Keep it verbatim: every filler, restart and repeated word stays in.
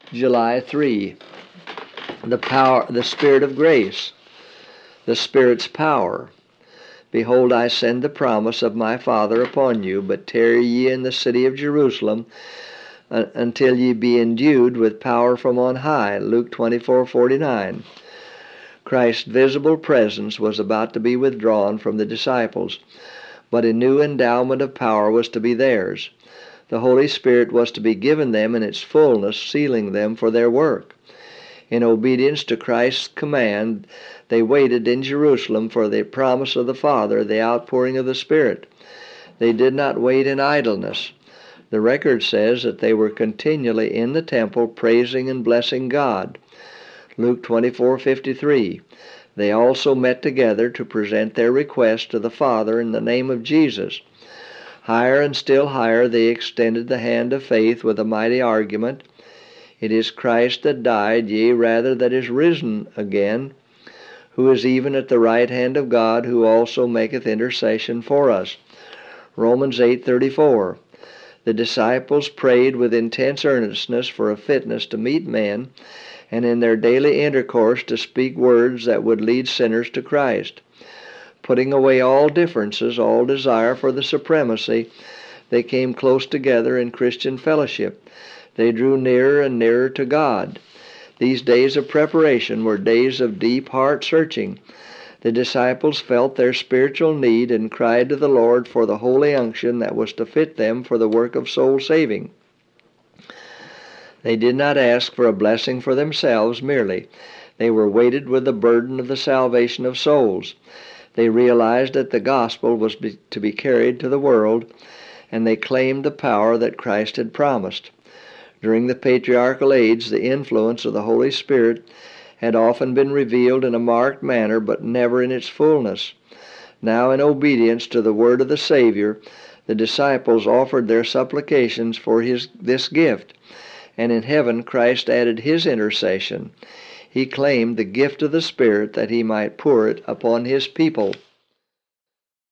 July third. The power, the Spirit of grace, the Spirit's power. Behold, I send the promise of my Father upon you, but tarry ye in the city of Jerusalem uh, until ye be endued with power from on high. Luke twenty-four forty-nine. Christ's visible presence was about to be withdrawn from the disciples, but a new endowment of power was to be theirs. The Holy Spirit was to be given them in its fullness, sealing them for their work. In obedience to Christ's command, they waited in Jerusalem for the promise of the Father, the outpouring of the Spirit. They did not wait in idleness. The record says that they were continually in the temple praising and blessing God. Luke twenty-four fifty-three. They also met together to present their request to the Father in the name of Jesus. Higher and still higher they extended the hand of faith with a mighty argument. It is Christ that died, yea, rather that is risen again, who is even at the right hand of God, who also maketh intercession for us. Romans eight thirty-four. The disciples prayed with intense earnestness for a fitness to meet men, and in their daily intercourse to speak words that would lead sinners to Christ. Putting away all differences, all desire for the supremacy, they came close together in Christian fellowship. They drew nearer and nearer to God. These days of preparation were days of deep heart searching. The disciples felt their spiritual need and cried to the Lord for the holy unction that was to fit them for the work of soul saving. They did not ask for a blessing for themselves merely. They were weighted with the burden of the salvation of souls. They realized that the gospel was be, to be carried to the world, and they claimed the power that Christ had promised. During the patriarchal age, the influence of the Holy Spirit had often been revealed in a marked manner, but never in its fullness. Now, in obedience to the word of the Savior, the disciples offered their supplications for his, this gift, and in heaven Christ added his intercession. He claimed the gift of the Spirit that he might pour it upon his people.